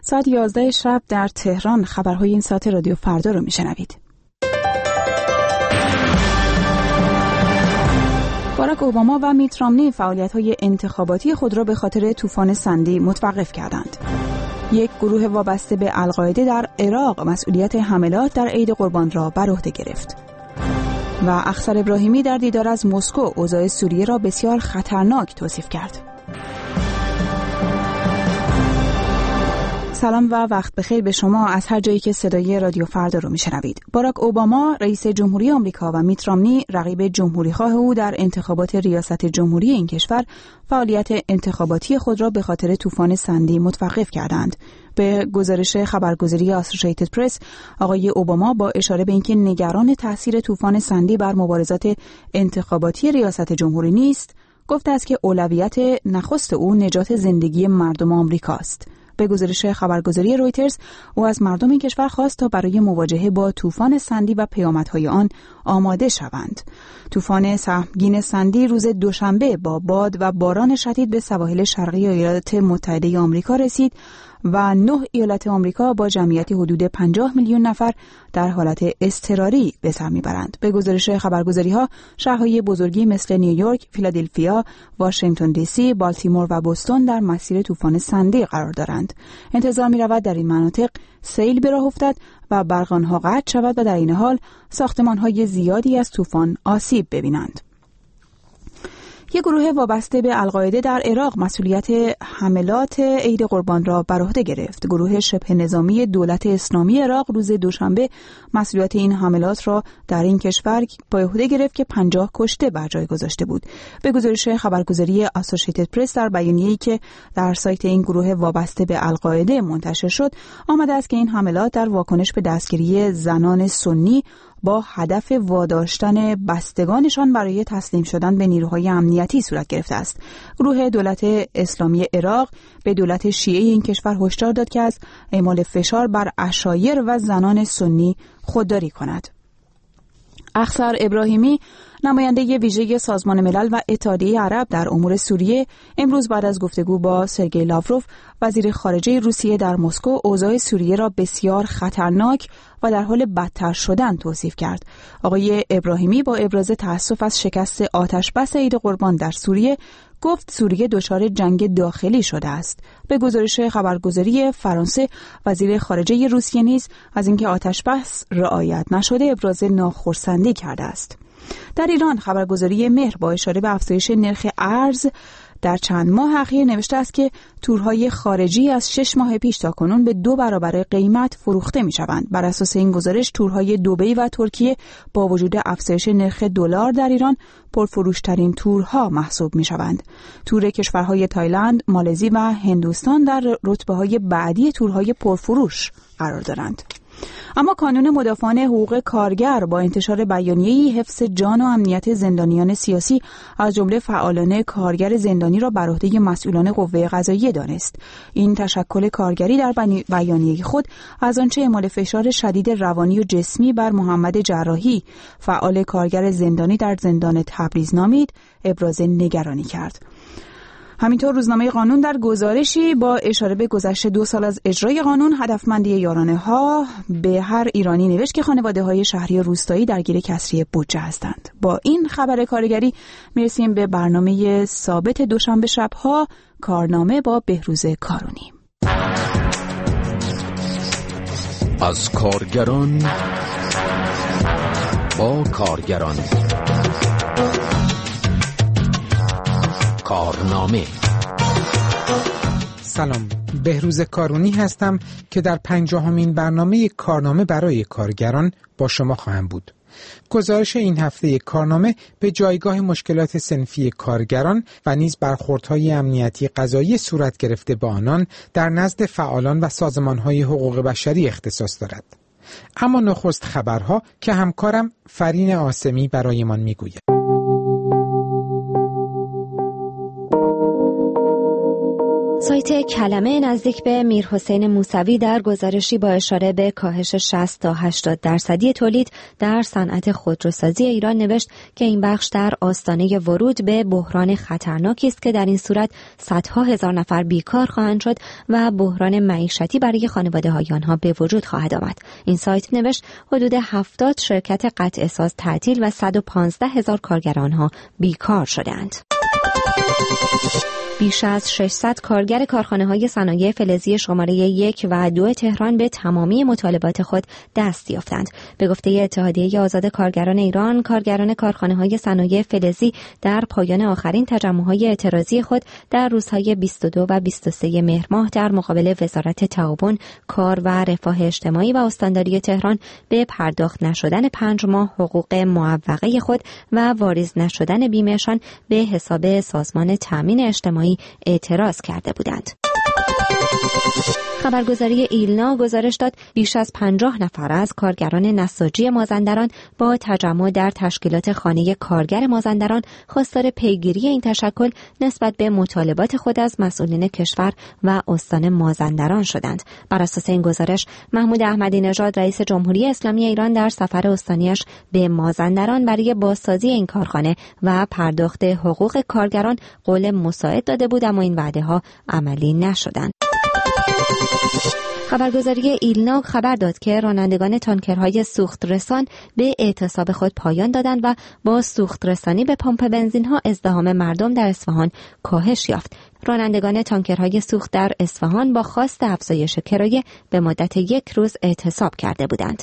ساعت 11 شب در تهران خبرهای این ساعت رادیو فردا رو میشنوید. باراک اوباما و میت رامنی فعالیت‌های انتخاباتی خود را به خاطر طوفان سندی متوقف کردند. یک گروه وابسته به القاعده در عراق مسئولیت حملات در عید قربان را بر عهده گرفت. و اخسر ابراهیمی در دیدار از مسکو اوضاع سوریه را بسیار خطرناک توصیف کرد. سلام و وقت بخیر به شما از هر جایی که صدای رادیو فردا رو میشنوید. باراک اوباما رئیس جمهوری آمریکا و میت رامنی رقیب جمهوریخواه او در انتخابات ریاست جمهوری این کشور فعالیت انتخاباتی خود را به خاطر طوفان سندی متوقف کردند. به گزارش خبرگزاری آسوشییتد پرس، آقای اوباما با اشاره به اینکه نگران تاثیر طوفان سندی بر مبارزات انتخاباتی ریاست جمهوری نیست، گفته است که اولویت نخست او نجات زندگی مردم آمریکاست. به گزارش خبرگزاری رویترز، او از مردم این کشور خواست تا برای مواجهه با طوفان سندی و پیامدهای آن آماده شوند. طوفان سهمگین سندی روز دوشنبه با باد و باران شدید به سواحل شرقی ایالات متحده آمریکا رسید و 9 ایالت آمریکا با جمعیتی حدود 50 میلیون نفر در حالت اضطراری به سر میبرند. به گزارش خبرگزاری‌ها، شهرهای بزرگی مثل نیویورک، فیلادلفیا، واشنگتن دی سی، بالتیمور و بوستون در مسیر طوفان سندی قرار دارند. انتظار می‌رود در این مناطق سیل به راه افتد و برق‌آنها قطع شود و در این حال ساختمان‌های زیادی از طوفان آسیب ببینند. یک گروه وابسته به القاعده در عراق مسئولیت حملات عید قربان را بر عهده گرفت. گروه شبه نظامی دولت اسلامی عراق روز دوشنبه مسئولیت این حملات را در این کشور به عهده گرفت که 50 کشته بر جای گذاشته بود. به گزارش خبرگزاری آسوشییتد پرس، در بیانیه‌ای که در سایت این گروه وابسته به القاعده منتشر شد، آمده است که این حملات در واکنش به دستگیری زنان سنی با هدف واداشتن بستگانشان برای تسلیم شدن به نیروهای امنیتی صورت گرفته است. گروه دولت اسلامی عراق به دولت شیعه این کشور هشدار داد که از اعمال فشار بر عشایر و زنان سنی خودداری کند. اخسر ابراهیمی، نماینده ویژه سازمان ملل و اتحادیه عرب در امور سوریه، امروز بعد از گفتگو با سرگئی لاوروف وزیر خارجه روسیه در مسکو اوضاع سوریه را بسیار خطرناک و در حال بدتر شدن توصیف کرد. آقای ابراهیمی با ابراز تأسف از شکست آتشبس عید قربان در سوریه گفت سوریه دچار جنگ داخلی شده است. به گزارش خبرگزاری فرانسه، وزیر خارجه روسیه نیز از اینکه آتشبس رعایت نشده ابراز ناخرسندی کرده است. در ایران خبرگزاری مهر با اشاره به افزایش نرخ ارز در چند ماه اخیر نوشته است که تورهای خارجی از 6 ماه پیش تا کنون به 2 برابر قیمت فروخته می شوند. بر اساس این گزارش تورهای دبی و ترکیه با وجود افزایش نرخ دلار در ایران پرفروشترین تورها محسوب می شوند. تور کشورهای تایلند، مالزی و هندوستان در رتبه‌های بعدی تورهای پرفروش قرار دارند. اما کانون مدافعان حقوق کارگر با انتشار بیانیه‌ای حفظ جان و امنیت زندانیان سیاسی از جمله فعالان کارگر زندانی را بر عهده مسئولان قوه قضاییه دانست. این تشکل کارگری در بیانیه خود از آنچه اعمال فشار شدید روانی و جسمی بر محمد جراحی، فعال کارگر زندانی در زندان تبریز نامید، ابراز نگرانی کرد. همینطور روزنامه قانون در گزارشی با اشاره به گذشت 2 سال از اجرای قانون هدفمندی یارانه ها به هر ایرانی نوشت که خانواده های شهری روستایی درگیر کسری بودجه هستند. با این خبر کارگری میرسیم به برنامه ثابت دوشنبه شبها، کارنامه با بهروز کارونی. از کارگران با کارگران، کارنامه. سلام، بهروز کارونی هستم که در 50مین برنامه کارنامه برای کارگران با شما خواهم بود. گزارش این هفته کارنامه به جایگاه مشکلات صنفی کارگران و نیز برخوردهای امنیتی قضایی صورت گرفته با آنان در نزد فعالان و سازمانهای حقوق بشری اختصاص دارد. اما نخست خبرها که همکارم فرین آسمی برایمان میگوید. سایت کلمه نزدیک به میرحسین موسوی در گزارشی با اشاره به کاهش 60 تا 80% تولید در صنعت خودروسازی ایران نوشت که این بخش در آستانه ورود به بحران خطرناکی است که در این صورت صدها هزار نفر بیکار خواهند شد و بحران معیشتی برای خانواده‌های آنها به وجود خواهد آمد. این سایت نوشت حدود 70 شرکت قطع ساز تعطیل و 115,000 کارگر آنها بیکار شدند. بیش از 600 کارگر کارخانه‌های صنایع فلزی شماره 1 و 2 تهران به تمامی مطالبات خود دست یافتند. به گفته اتحادیه آزاد کارگران ایران، کارگران کارخانه‌های صنایع فلزی در پایان آخرین تجمع‌های اعتراضی خود در روزهای 22 و 23 مهر ماه در مقابل وزارت تعاون، کار و رفاه اجتماعی و استانداری تهران به پرداخت نشدن 5 ماه حقوق معوقه خود و واریز نشدن بیمهشان به حساب سازمان تامین اجتماعی اعتراض کرده بودند. خبرگزاری ایلنا گزارش داد بیش از 50 نفر از کارگران نساجی مازندران با تجمع در تشکیلات خانه کارگر مازندران خواستار پیگیری این تشکل نسبت به مطالبات خود از مسئولین کشور و استان مازندران شدند. بر اساس این گزارش، محمود احمدی نژاد رئیس جمهوری اسلامی ایران در سفر استانیش به مازندران برای بازسازی این کارخانه و پرداخت حقوق کارگران قول مساعد داده بود، اما این وعده‌ها عملی نشدند. خبرگزاری ایلنا خبر داد که رانندگان تانکرهای سوخت رسان به اعتصاب خود پایان دادند و با سوخت رسانی به پمپ بنزین‌ها ازدحام مردم در اصفهان کاهش یافت. رانندگان تانکرهای سوخت در اصفهان با خواست افزایش کرایه به مدت 1 روز اعتصاب کرده بودند.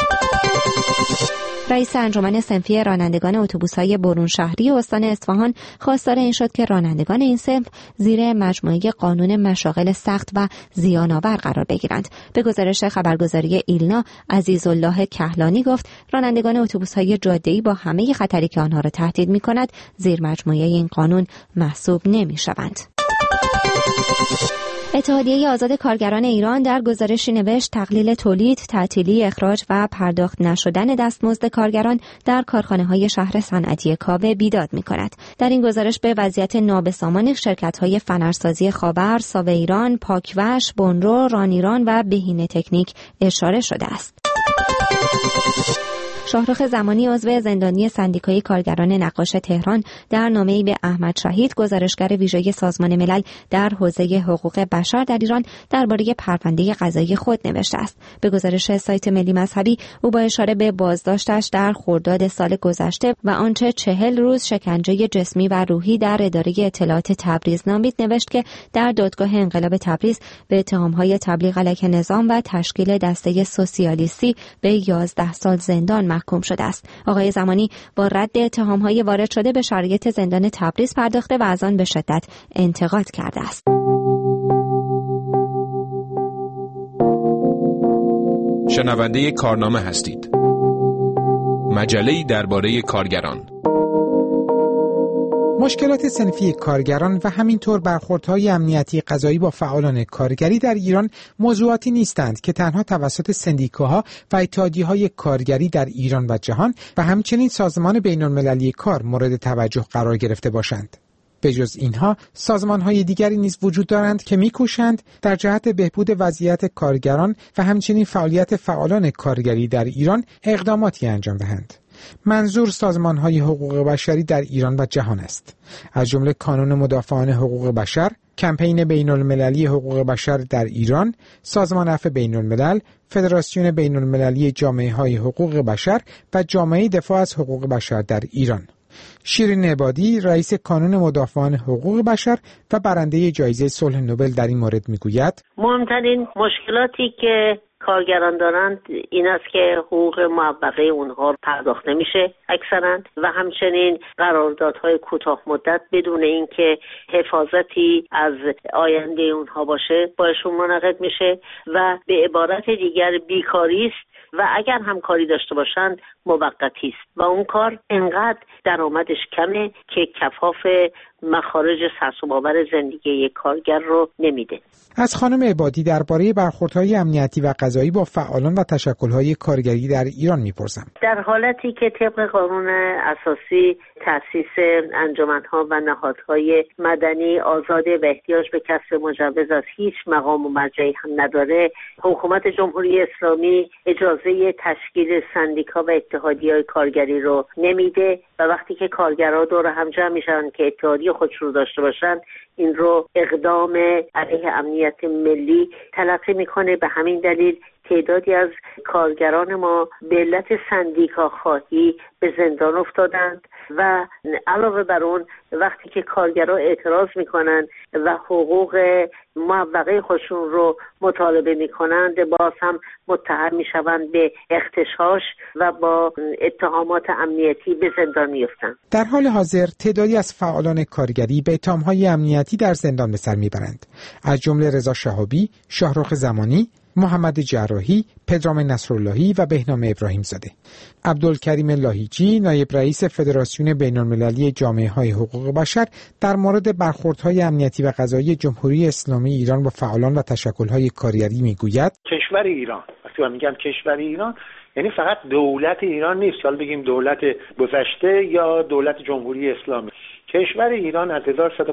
رئیس انجمن صنفی رانندگان اتوبوس‌های برون شهری استان اصفهان خواستار این شد که رانندگان این صنف زیر مجموعه قانون مشاغل سخت و زیان‌آور قرار بگیرند. به گزارش خبرگزاری ایلنا، عزیزالله کهلانی گفت رانندگان اتوبوس‌های جاده‌ای با همه خطری که آنها را تهدید می‌کند زیر مجموعه این قانون محسوب نمی‌شوند. اتحادیه آزاد کارگران ایران در گزارشی نوشت تقلیل تولید، تعطیلی، اخراج و پرداخت نشدن دستمزد کارگران در کارخانه‌های شهر صنعتی کاوه بیداد می‌کند. در این گزارش به وضعیت نابسامان شرکت‌های فنرسازی خاور، ساوه ایران، پاکوش، بونرو، رانیران و بهینه تکنیک اشاره شده است. شاهرخ زمانی عضو زندانی سندیکای کارگران نقاش تهران در نامه‌ای به احمد شهید گزارشگر ویژه سازمان ملل در حوزه حقوق بشر در ایران درباره پرونده قضایی خود نوشته است. به گزارش سایت ملی مذهبی، او با اشاره به بازداشتش در خرداد سال گذشته و آنچه 40 روز شکنجه جسمی و روحی در اداره اطلاعات تبریز نامید نوشت که در دادگاه انقلاب تبریز به اتهام‌های تبلیغ علیه نظام و تشکیل دسته سوسیالیستی به 11 سال زندان محکوم شده است. آقای زمانی با رد اتهام‌های وارد شده به شرایط زندان تبریز پرداخته و از آن به شدت انتقاد کرده است. شنونده کارنامه هستید. مجله‌ای درباره کارگران. مشکلات صنفی کارگران و همینطور برخوردهای امنیتی قضایی با فعالان کارگری در ایران موضوعاتی نیستند که تنها توسط سندیکاها و اتحادیه‌های کارگری در ایران و جهان و همچنین سازمان بین‌المللی کار مورد توجه قرار گرفته باشند. به جز اینها سازمان‌های دیگری نیز وجود دارند که می‌کوشند در جهت بهبود وضعیت کارگران و همچنین فعالیت فعالان کارگری در ایران اقداماتی انجام دهند. منظور سازمان‌های حقوق بشری در ایران و جهان است، از جمله کانون مدافعان حقوق بشر، کمپین بین‌المللی حقوق بشر در ایران، سازمان عفو بین‌الملل، فدراسیون بین‌المللی جامعه‌های حقوق بشر و جامعه دفاع از حقوق بشر در ایران. شیرین عبادی، رئیس کانون مدافعان حقوق بشر و برنده جایزه صلح نوبل در این مورد میگوید مهمترین مشکلاتی که کارگران دارند این است که حقوق معوقه اونها پرداخت نمیشه اکثرا و همچنین قراردادهای کوتاه مدت بدون اینکه حفاظتی از آینده اونها باشه باشون منعقد میشه و به عبارت دیگر بیکاری است و اگر هم کاری داشته باشند موقتی است و اون کار انقدر درآمدش کمه که کفاف مخارج سرسام‌آور زندگی یک کارگر رو نمیده. از خانم عبادی درباره برخوردهای امنیتی و قضایی با فعالان و تشکل‌های کارگری در ایران می‌پرسم. در حالتی که طبق قانون اساسی تأسیس انجمن‌ها و نهادهای مدنی آزاده و احتیاج به کسب مجوز از هیچ مقام و مرجعی هم نداره، حکومت جمهوری اسلامی اجازه تشکیل سندیکا و اتحادیه‌های کارگری رو نمیده و وقتی که کارگرها دور هم جمع میشن که اتحادیه خودش رو داشته باشن، این رو اقدام علیه امنیت ملی تلقی میکنه. به همین دلیل تعدادی از کارگران ما به علت سندیکا خواهی به زندان افتادند و علاوه بر اون وقتی که کارگرها اعتراض میکنن و حقوق موقعه خودشون رو مطالبه میکنند، باز هم متهم میشوند به اغتشاش و با اتهامات امنیتی به زندان میفتند. در حال حاضر تعدادی از فعالان کارگری به اتهامهای امنیتی در زندان به سر میبرند، از جمله رضا شهابی، شاهرخ زمانی، محمد جراحی، پدرام نصراللهی و بهنام ابراهیم زاده. عبدالکریم لاهیجی، نایب رئیس فدراسیون بین‌المللی جامعه‌های حقوق بشر، در مورد برخوردهای امنیتی و قضایی جمهوری اسلامی ایران با فعالان و تشکل‌های کارگری میگوید: کشور ایران، وقتی من میگم کشور ایران یعنی فقط دولت ایران نیست، حالا بگیم دولت گذشته یا دولت جمهوری اسلامی. کشور ایران از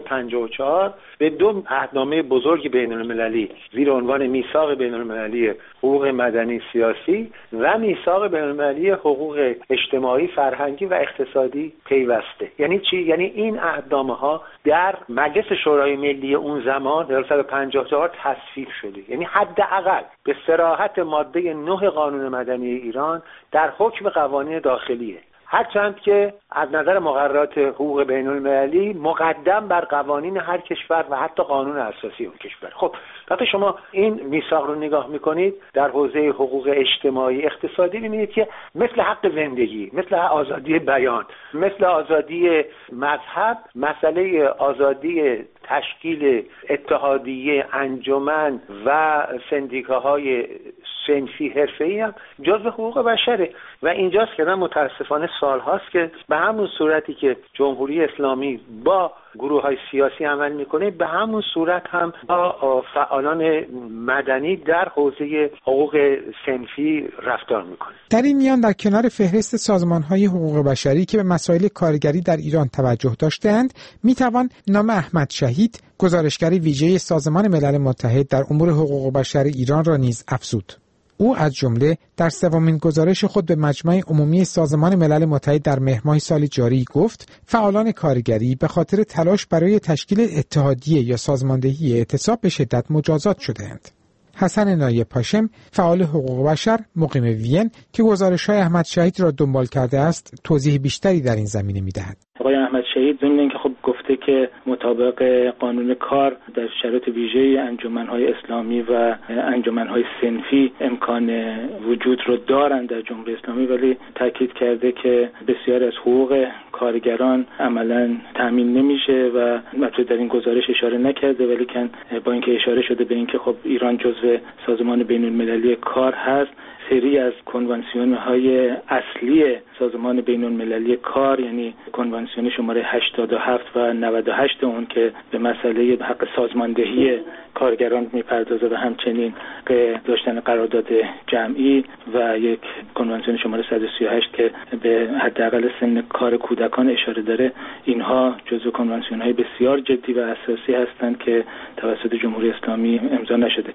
1154 به دو عهدنامه بزرگ بین‌المللی زیر عنوان میثاق بین‌المللی حقوق مدنی سیاسی و میثاق بین‌المللی حقوق اجتماعی، فرهنگی و اقتصادی پیوسته. یعنی چی؟ یعنی این عهدنامه‌ها در مجلس شورای ملی اون زمان 1154 تصویب شده. یعنی حداقل به صراحت ماده 9 قانون مدنی ایران در حکم قوانین داخلیه، هرچند که از نظر مقررات حقوق بین‌المللی مقدم بر قوانین هر کشور و حتی قانون اساسی اون کشور. خب وقتی شما این میثاق رو نگاه میکنید در حوزه حقوق اجتماعی اقتصادی، میبینید که مثل حق زندگی، مثل آزادی بیان، مثل آزادی مذهب، مسئله آزادی تشکیل اتحادیه، انجمن و سندیکاهای صنفی حرفه‌ای هم جزء حقوق بشره و اینجاست که متاسفانه سالهاست که به همون صورتی که جمهوری اسلامی با گروه‌های سیاسی عمل میکنه، به همون صورت هم با فعالان مدنی در حوزه حقوق صنفی رفتار میکنه. در این میان در کنار فهرست سازمان‌های حقوق بشری که به مسائل کارگری در ایران توجه داشته‌اند، میتوان نام احمد شهید، گزارشگر ویژه سازمان ملل متحد در امور حقوق بشر ایران را نیز افزود. او از جمله در سومین گزارش خود به مجمع عمومی سازمان ملل متحد در مهر ماه سال جاری گفت فعالان کارگری به خاطر تلاش برای تشکیل اتحادیه یا سازماندهی اعتصاب به شدت مجازات شده‌اند. حسن نایب هاشم، فعال حقوق بشر مقیم وین که گزارش‌های احمد شهید را دنبال کرده است، توضیح بیشتری در این زمینه می‌دهد. آقای احمد شهید ضمن اینکه خب گفته که مطابق قانون کار در شرایط ویژه انجمن‌های اسلامی و انجمن‌های صنفی امکان وجود رو دارند در جمهوری اسلامی، ولی تاکید کرده که بسیار از حقوق کارگران عملاً تامین نمیشه و البته در این گزارش اشاره نکرده، ولی با اینکه اشاره شده به اینکه خب ایران جزو سازمان بین‌المللی کار هست، سری از کنوانسیون‌های اصلی سازمان بین‌المللی کار، یعنی کنوانسیون شماره 87 و 98 اون که به مسئله حق سازماندهی کارگران میپردازه و همچنین داشتن قرارداد جمعی و یک کنوانسیون شماره 138 که به حداقل سن کار کودکان اشاره داره، اینها جزو کنوانسیون‌های بسیار جدی و اساسی هستند که توسط جمهوری اسلامی امضا نشده.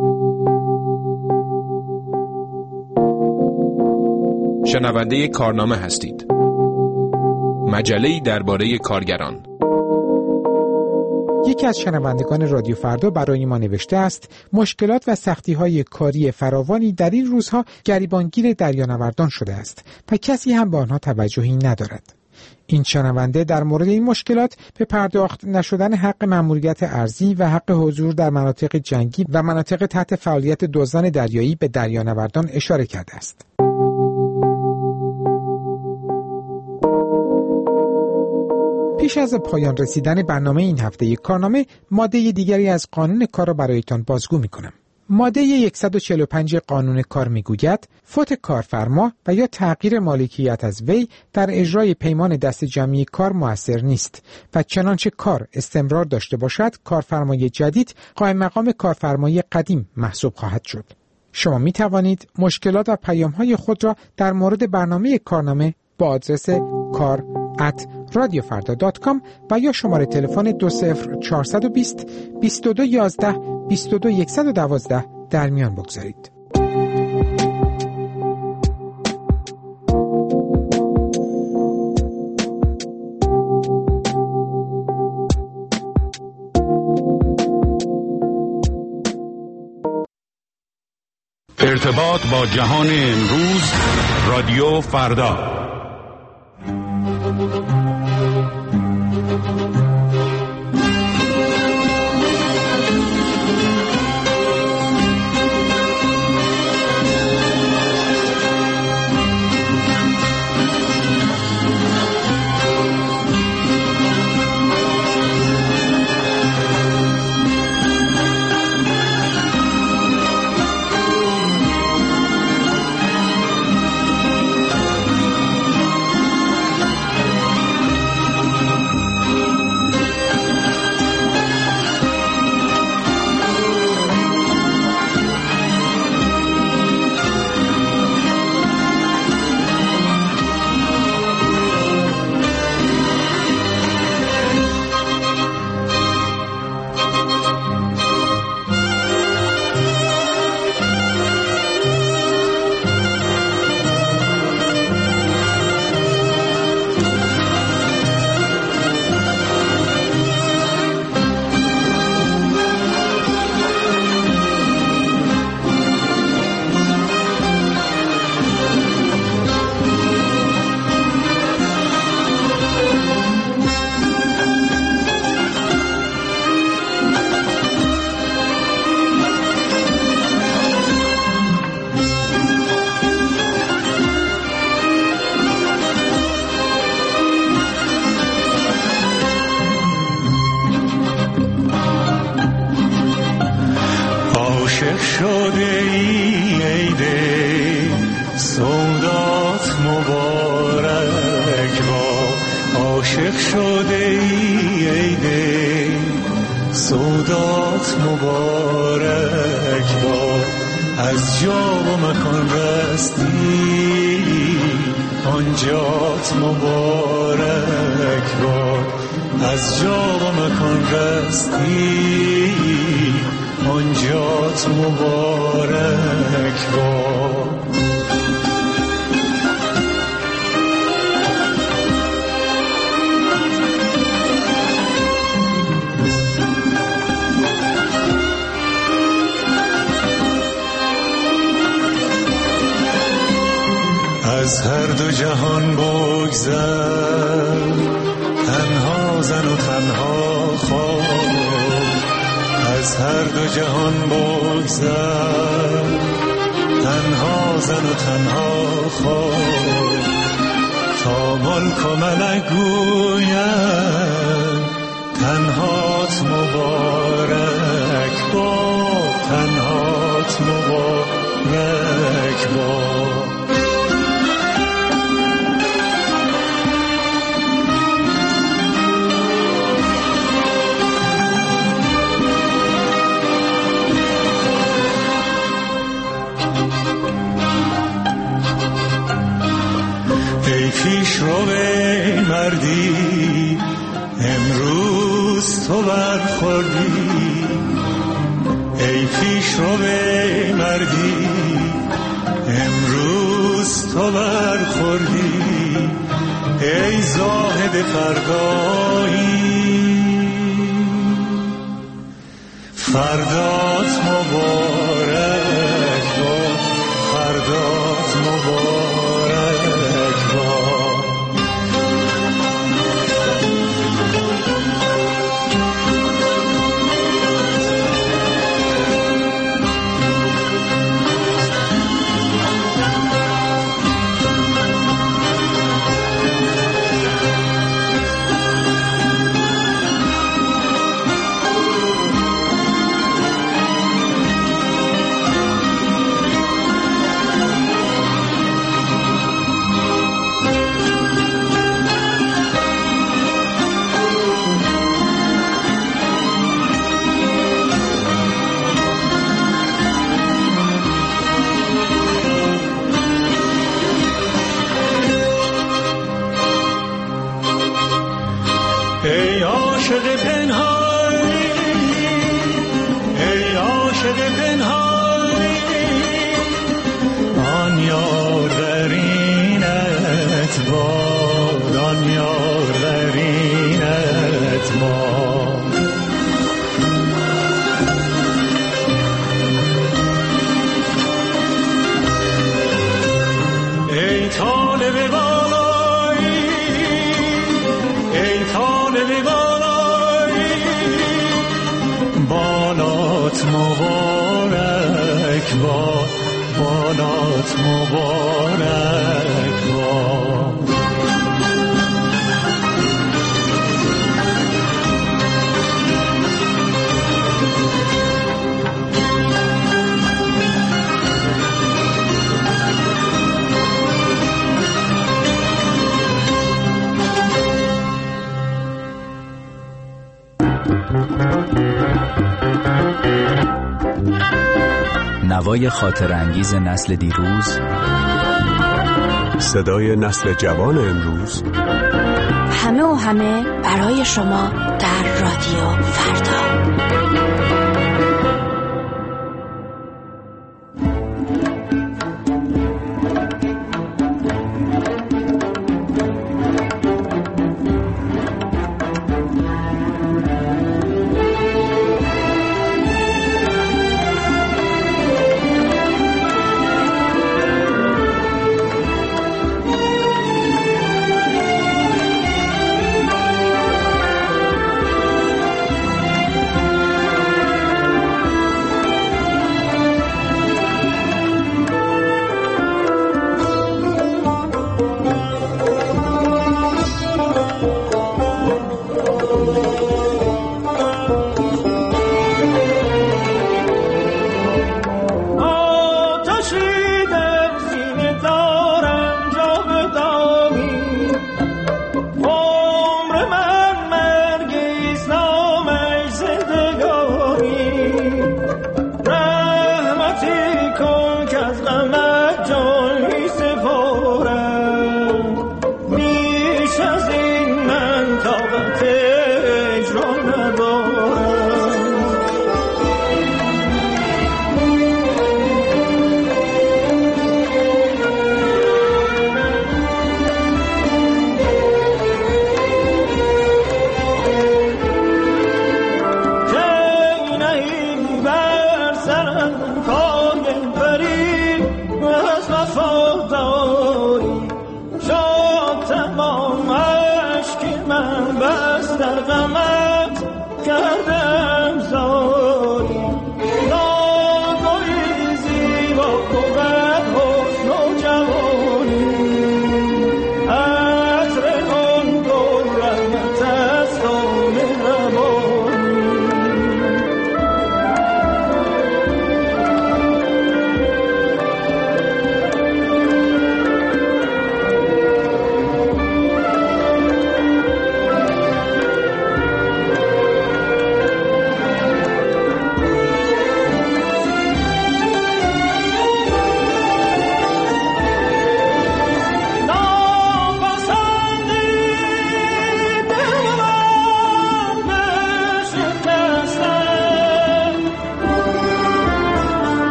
شنونده کارنامه هستید. مجله‌ای درباره کارگران. یکی از شنوندگان رادیو فردا برای ما نوشته است مشکلات و سختی‌های کاری فراوانی در این روزها گریبانگیر دریانوردان شده است و کسی هم به آنها توجهی ندارد. این شنونده در مورد این مشکلات به پرداخت نشدن حق مأموریت ارضی و حق حضور در مناطق جنگی و مناطق تحت فعالیت دزدان دریایی به دریانوردان اشاره کرده است. پیش از پایان رسیدن برنامه این هفته کارنامه، ماده دیگری از قانون کار را برایتان بازگو می‌کنم. ماده 145 قانون کار میگوید فوت کارفرما و یا تغییر مالکیت از وی در اجرای پیمان دست جمعی کار مؤثر نیست و چنانچه کار استمرار داشته باشد کارفرمای جدید قائم مقام کارفرمای قدیم محسوب خواهد شد. شما می توانید مشکلات و پیام‌های خود را در مورد برنامه کارنامه با آدرس kar@radiofarda.com و یا شماره تلفن 20420 2211 22112 در میان بگذارید. ارتباط با جهان امروز، رادیو فردا. عاشق شده ای دل سودات مبارک با، عاشق شده ای دل سودات مبارک با، از جا و مکان رستی آنجات مبارک با، از جا و مکان رستی آنجات مبارک با. از هر دو جهان بگذر، تنها زن و تنها خواب، از هر دو جهان بگذر، تنها زن و تنها خواب، تا ملک و ملک گوید تنهات مبارک با، تنهات مبارک با. پیش رو به مردی امروز تو برخوردی، ای پیش رو به مردی امروز تو برخوردی، ای زاهد فردایی فردات مبارک با، فردات مبارک با. عاشق پنهانی آن یار غرینت باد آن یار غرینت باد ای طالب بالایی ای طالب بالایی بالات مبارک باد بالات مبارک باد نوای خاطر انگیز نسل دیروز، صدای نسل جوان امروز، همه و همه برای شما در رادیو فردا.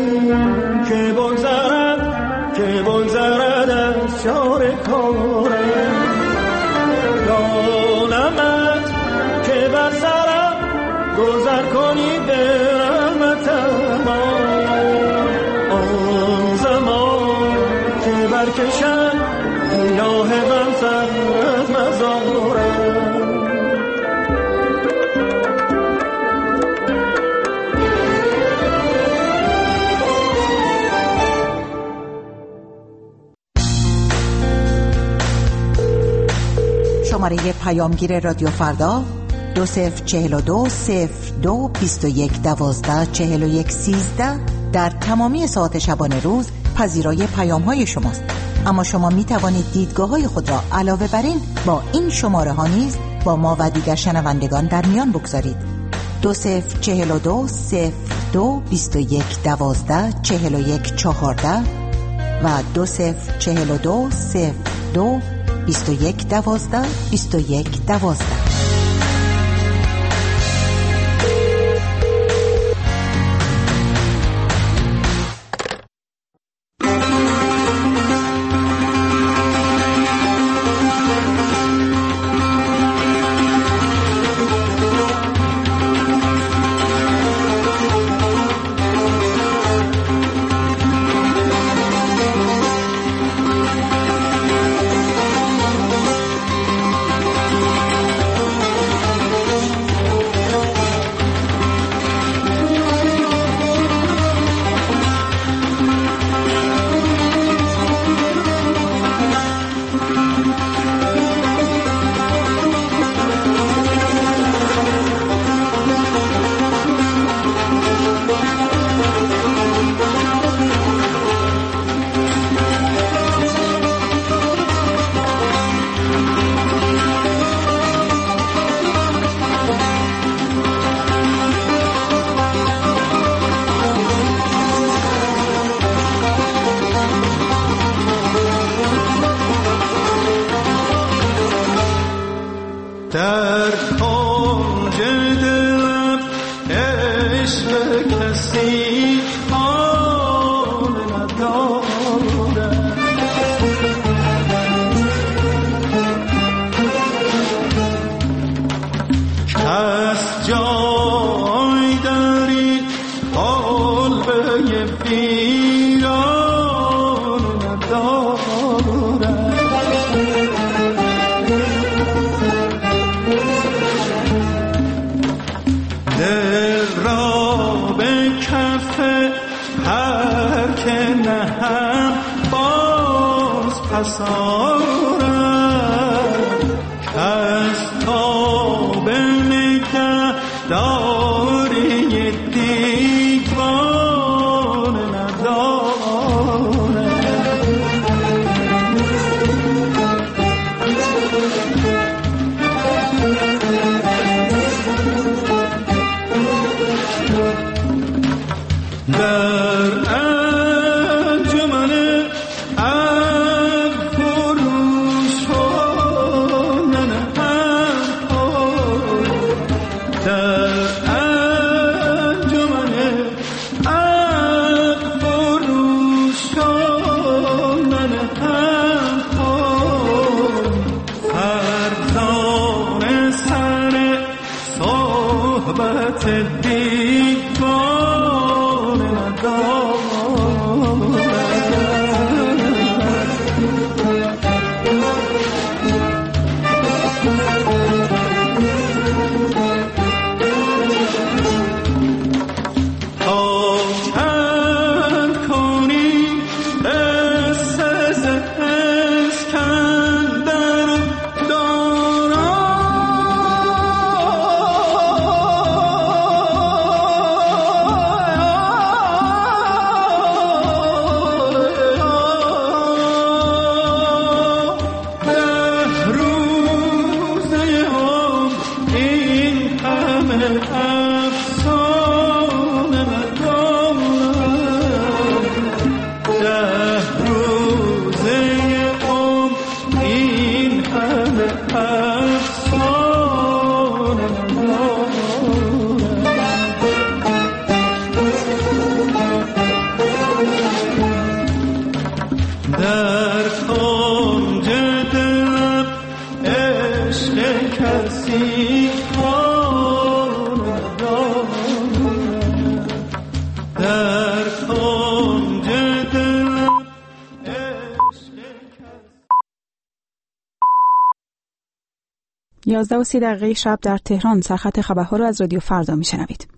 که بگذرد از چار کارم گذر کنی به رحمت آن زمان که برکشن گیاه غم سر از مزارم. شماره پیامگیر رادیو فردا 20420221124113 در تمامی ساعت شبانه روز پذیرای پیام‌های شماست. اما شما می توانید دیدگاه‌های خود را علاوه بر این با این شماره ها نیز با ما و دیگر شنوندگان در میان بگذارید. 204201124114 و 2042022112. در کنج دلم عشق کسی حال ندارد، کس جای در این قلبه ویران ندارد. دل را به کف هر که نهم باز پس آرد، کس تا به نگه داری دیوان ندارد. در انجمن عقل فروشان حرفان، در انجمن عقل فروشان حرفان، فرزان سر صحبت دیوان ندارد. تا چند کنی قصه ز اسکندر و در کنج دلم عشق کسی حال ندارد. 11:30 شب در تهران سرخط خبرها را از رادیو فردا میشنوید.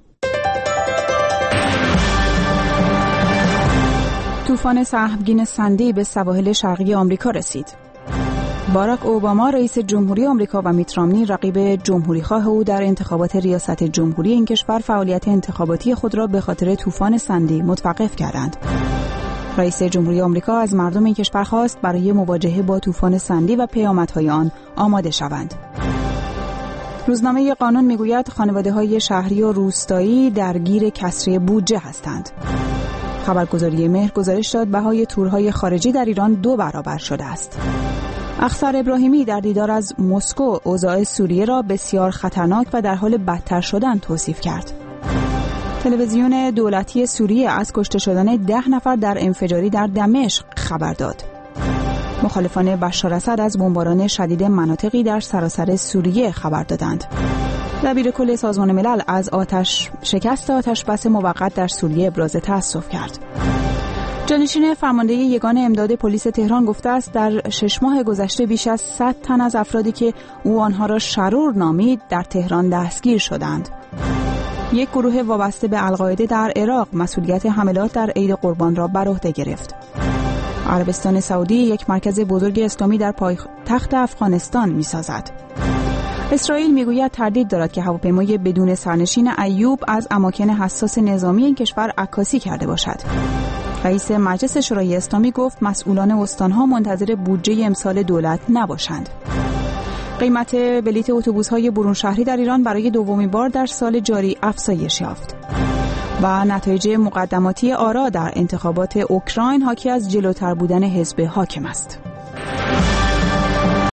طوفان سهمگین سندی به سواحل شرقی آمریکا رسید. باراک اوباما رئیس جمهوری آمریکا و میت رامنی رقیب جمهوریخواه او در انتخابات ریاست جمهوری این کشور فعالیت انتخاباتی خود را به خاطر طوفان سندی متوقف کردند. رئیس جمهوری آمریکا از مردم این کشور خواست برای مواجهه با طوفان سندی و پیامدهای آن آماده شوند. روزنامه قانون میگوید خانواده‌های شهری و روستایی درگیر کسری بودجه هستند. خبرگزاری مهر گزارش داد بهای تورهای خارجی در ایران 2 برابر شده است. اخسر ابراهیمی در دیدار از مسکو اوضاع سوریه را بسیار خطرناک و در حال بدتر شدن توصیف کرد. تلویزیون دولتی سوریه از کشته شدن 10 نفر در انفجاری در دمشق خبر داد. مخالفان بشار اسد از بمباران شدید مناطقی در سراسر سوریه خبر دادند. دبیر کل سازمان ملل از شکست آتشبس موقت در سوریه ابراز تأسف کرد. جانشین فرمانده یگان امداد پلیس تهران گفته است در 6 ماه گذشته بیش از 100 تن از افرادی که او آنها را شرور نامید در تهران دستگیر شدند. یک گروه وابسته به القاعده در عراق مسئولیت حملات در عید قربان را بر عهده گرفت. عربستان سعودی یک مرکز بزرگ اسلامی در پایتخت افغانستان می‌سازد. اسرائیل میگوید تردید دارد که هواپیمای بدون سرنشین ایوب از اماکن حساس نظامی این کشور عکاسی کرده باشد. رئیس مجلس شورای اسلامی گفت مسئولان استانها منتظر بودجه امسال دولت نباشند. قیمت بلیت اتوبوس‌های برون شهری در ایران برای دومین بار در سال جاری افزایش یافت. و نتایج مقدماتی آرا در انتخابات اوکراین حاکی از جلوتر بودن حزب حاکم است.